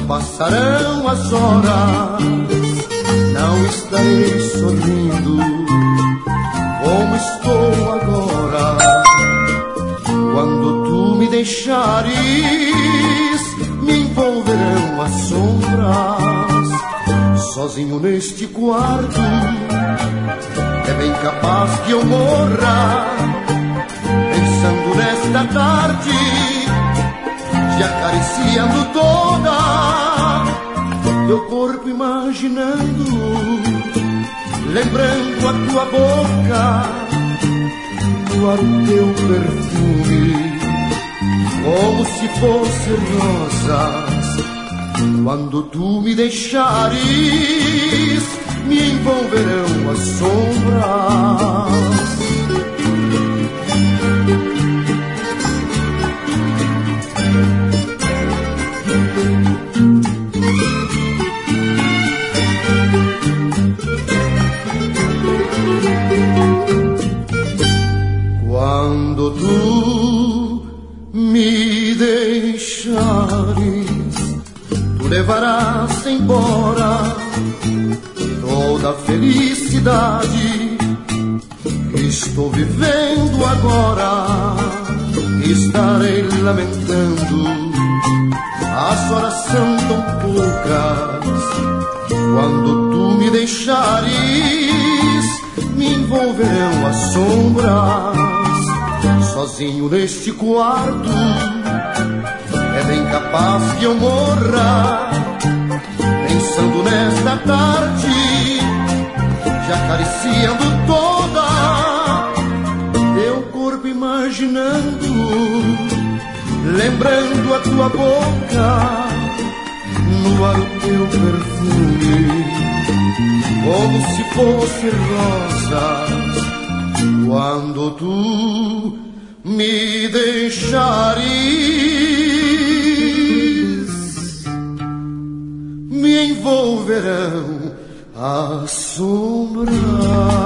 passarão as horas, não estarei sorrindo como estou agora. Quando tu me deixares, me envolverão as sombras. Sozinho neste quarto, é bem capaz que eu morra, pensando nesta tarde, te acariciando toda, teu corpo imaginando, lembrando a tua boca, no ar o teu perfume, como se fossem rosas. Quando tu me deixares, me envolverão as sombras. Quando tu me deixares, tu levarás embora toda a felicidade que estou vivendo agora. Estarei lamentando, as horas são tão poucas. Quando tu me deixares, me envolverão as sombras. Sozinho neste quarto, é bem capaz que eu morra, pensando nesta tarde, te acariciando toda, teu corpo imaginando, lembrando a tua boca, no ar o teu perfume, como se fossem rosas. Quando tu me deixares, me envolverão as sombras.